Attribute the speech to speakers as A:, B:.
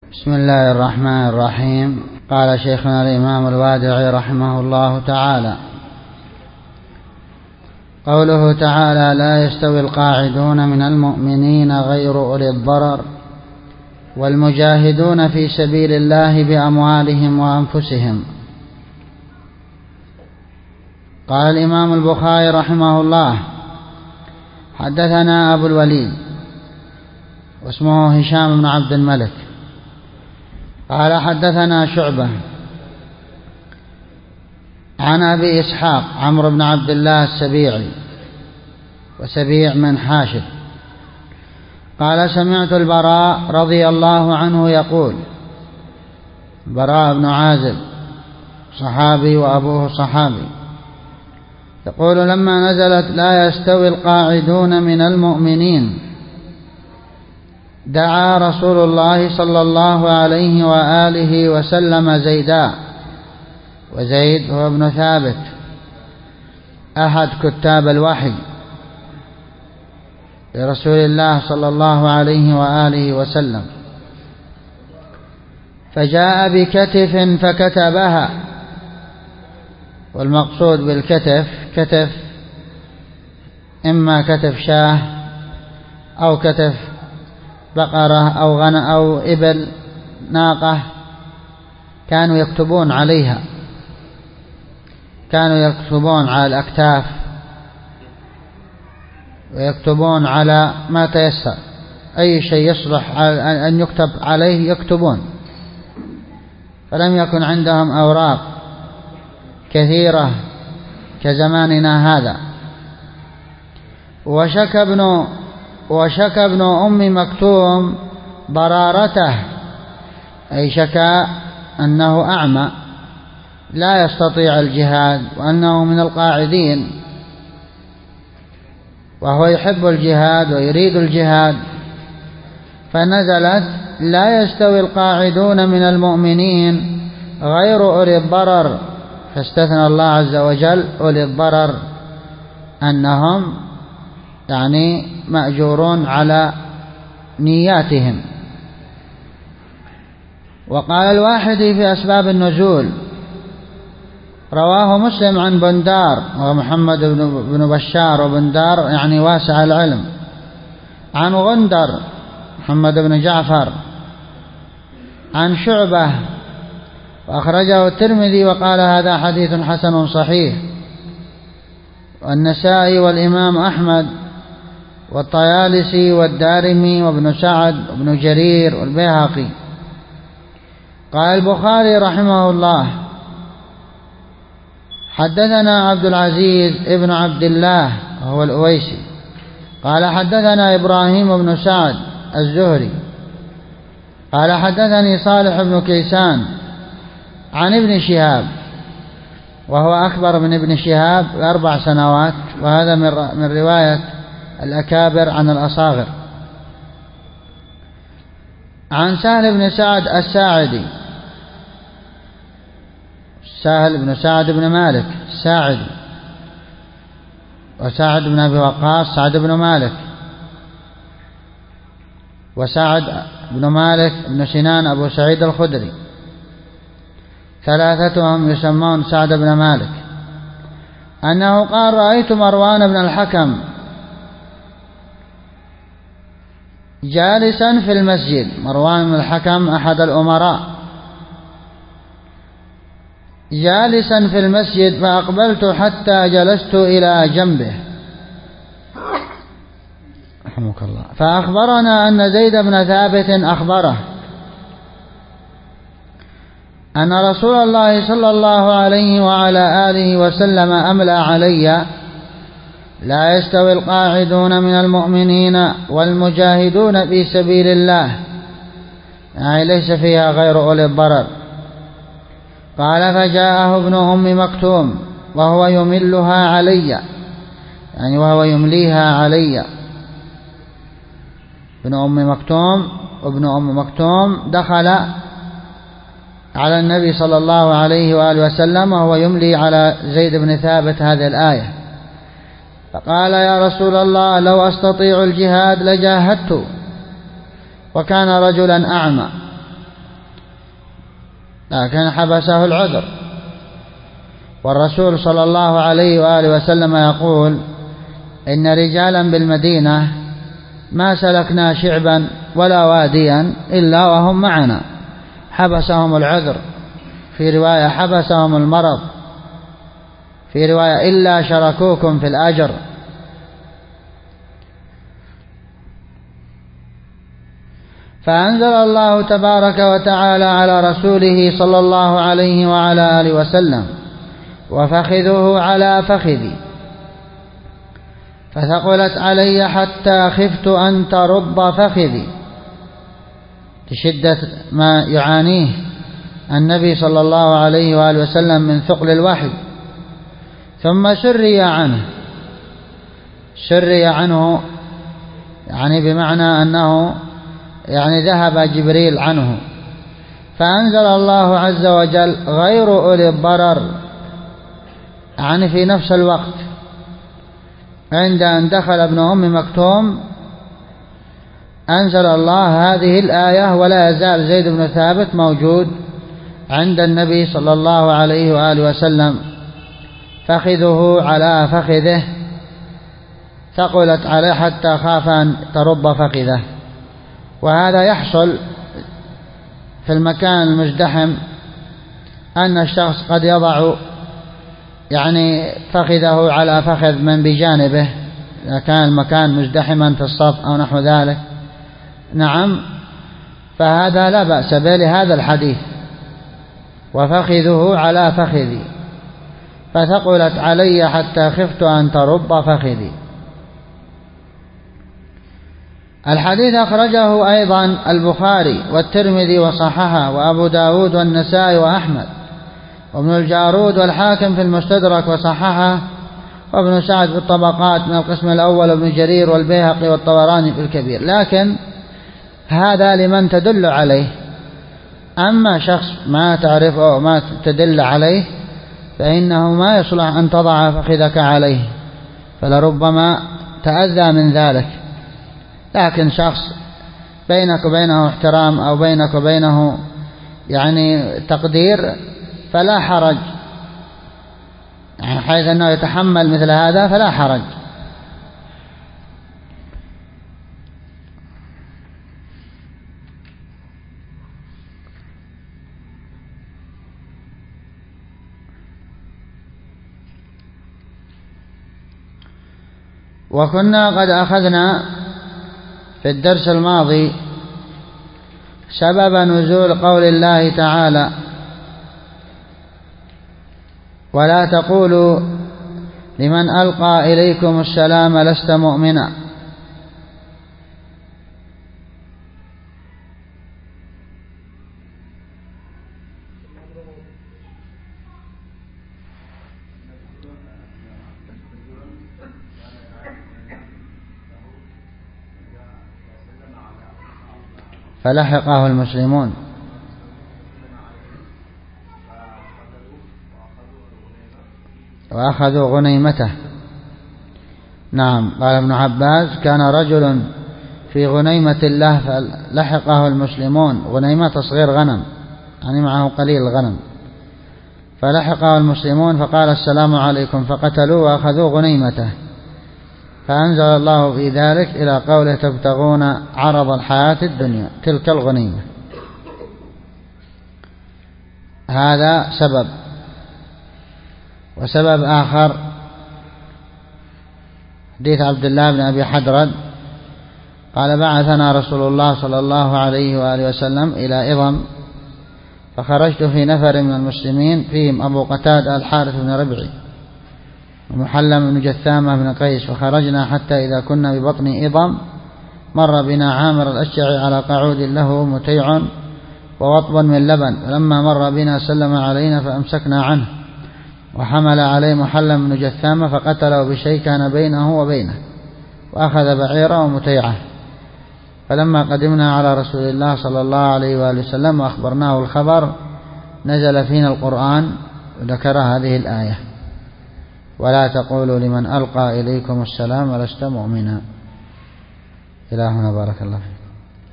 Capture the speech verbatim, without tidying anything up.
A: بسم الله الرحمن الرحيم. قال شيخنا الإمام الوادعي رحمه الله تعالى: قوله تعالى: لا يستوي القاعدون من المؤمنين غير أولي الضرر والمجاهدون في سبيل الله بأموالهم وأنفسهم. قال الإمام البخاري رحمه الله: حدثنا أبو الوليد واسمه هشام بن عبد الملك قال حدثنا شعبة عن أبي إسحاق عمرو بن عبد الله السبيعي وسبيع من حاشد قال: سمعت البراء رضي الله عنه يقول، البراء بن عازب صحابي وأبوه صحابي، يقول: لما نزلت لا يستوي القاعدون من المؤمنين دعا رسول الله صلى الله عليه وآله وسلم زيدا، وزيد هو ابن ثابت أحد كتاب الوحي لرسول الله صلى الله عليه وآله وسلم، فجاء بكتف فكتبها. والمقصود بالكتف كتف إما كتف شاه أو كتف بقرة أو غنم أو إبل ناقة، كانوا يكتبون عليها، كانوا يكتبون على الأكتاف ويكتبون على ما تيسر، أي شيء يصلح أن يكتب عليه يكتبون، فلم يكن عندهم أوراق كثيرة كزماننا هذا. وشكى ابن وشكى ابن أم مكتوم ضرارته، أي شكى أنه أعمى لا يستطيع الجهاد وأنه من القاعدين، وهو يحب الجهاد ويريد الجهاد، فنزلت: لا يستوي القاعدون من المؤمنين غير أولي الضرر، فاستثنى الله عز وجل أولي الضرر أنهم يعني مأجورون على نياتهم. وقال الواحدي في أسباب النزول: رواه مسلم عن بندار ومحمد بن بشار، وبندار يعني واسع العلم، عن غندر محمد بن جعفر عن شعبة، وأخرجه الترمذي وقال: هذا حديث حسن صحيح. والنسائي والإمام أحمد والطيالسي والدارمي وابن سعد وابن جرير والبيهقي. قال البخاري رحمه الله: حدثنا عبد العزيز ابن عبد الله وهو الأويسي قال حدثنا إبراهيم بن سعد الزهري قال حدثني صالح بن كيسان عن ابن شهاب، وهو أكبر من ابن شهاب بأربع سنوات، وهذا من رواية الأكابر عن الأصاغر، عن سهل بن سعد الساعدي، سهل بن سعد بن مالك الساعدي، وسعد بن أبي وقاص سعد بن مالك، وسعد بن مالك بن سنان أبو سعيد الخدري، ثلاثتهم يسمون سعد بن مالك، أنه قال: رأيت مروان بن الحكم جالسا في المسجد. مروان بن الحكم أحد الأمراء، جالسا في المسجد، فأقبلت حتى جلست إلى جنبه رحمك الله، فأخبرنا أن زيد بن ثابت أخبره أن رسول الله صلى الله عليه وعلى آله وسلم أملى علي: لا يستوي القاعدون من المؤمنين والمجاهدون في سبيل الله، يعني ليس فيها غير أولي الضرر. قال: فجاءه ابن أم مكتوم وهو يملها علي، يعني وهو يمليها علي. ابن أم مكتوم وابن أم مكتوم دخل على النبي صلى الله عليه وآله وسلم وهو يملي على زيد بن ثابت هذه الآية، فقال: يا رسول الله، لو أستطيع الجهاد لجاهدت، وكان رجلا أعمى لكن حبسه العذر. والرسول صلى الله عليه وآله وسلم يقول إن رجالا بالمدينة ما سلكنا شعبا ولا واديا إلا وهم معنا، حبسهم العذر، في رواية حبسهم المرض، في رواية إلا شركوكم في الأجر. فأنزل الله تبارك وتعالى على رسوله صلى الله عليه وعلى آله وسلم: وفخذه على فخذي، فثقلت علي حتى خفت أن ترب فخذي، لشدة ما يعانيه النبي صلى الله عليه وآله وسلم من ثقل الوحي. ثم سري عنه، سري عنه يعني بمعنى أنه يعني ذهب جبريل عنه، فأنزل الله عز وجل: غير أولي الضرر، يعني في نفس الوقت عند أن دخل ابن أم مكتوم أنزل الله هذه الآية: ولا يزال زيد بن ثابت موجود عند النبي صلى الله عليه وآله وسلم، فخذه على فخذه، ثقلت عليه حتى خاف أن ترب فخذه. وهذا يحصل في المكان المزدحم، أن الشخص قد يضع يعني فخذه على فخذ من بجانبه إذا كان المكان مزدحما في الصف أو نحو ذلك. نعم، فهذا لا بأس به لهذا الحديث: وفخذه على فخذي فثقلت علي حتى خفت أن ترب فخذي. الحديث أخرجه أيضا البخاري والترمذي وصححه، وأبو داود والنسائي وأحمد وابن الجارود والحاكم في المستدرك وصححه، وابن سعد في الطبقات من القسم الأول، وابن جرير والبيهقي والطبراني في الكبير. لكن هذا لمن تدل عليه، أما شخص ما تعرفه أو ما تدل عليه فإنه ما يصلح أن تضع فخذك عليه، فلربما تأذى من ذلك. لكن شخص بينك وبينه احترام أو بينك وبينه يعني تقدير فلا حرج، يعني حيث أنه يتحمل مثل هذا فلا حرج. وكنا قد أخذنا في الدرس الماضي سبب نزول قول الله تعالى: ولا تقولوا لمن ألقى إليكم السلام لست مؤمنا. فلحقه المسلمون وأخذوا غنيمته. نعم، قال ابن عباس: كان رجل في غنيمة الله فلحقه المسلمون، غنيمة تصغير غنم يعني معه قليل الغنم، فلحقه المسلمون فقال: السلام عليكم، فقتلوه وأخذوا غنيمته. فأنزل الله في ذلك إلى قوله: تبتغون عرض الحياة الدنيا، تلك الغنيمة. هذا سبب. وسبب آخر حديث عبد الله بن أبي حدرد قال: بعثنا رسول الله صلى الله عليه وآله وسلم إلى إضم، فخرجت في نفر من المسلمين فيهم أبو قتادة الحارث بن ربعي ومحلم بن جثامة بن قيس، فخرجنا حتى إذا كنا ببطن إضم مر بنا عامر الأشجعي على قعود له متيع ووطب من لبن، فلما مر بنا سلم علينا فأمسكنا عنه، وحمل عليه محلم بن جثامة فقتله بشيء كان بينه وبينه، وأخذ بعيره ومتيعه. فلما قدمنا على رسول الله صلى الله عليه وآله وسلم وأخبرناه الخبر نزل فينا القرآن وذكر هذه الآية: ولا تقولوا لمن ألقى إليكم السلام لست مؤمنا. إلى هنا، بارك الله فيك.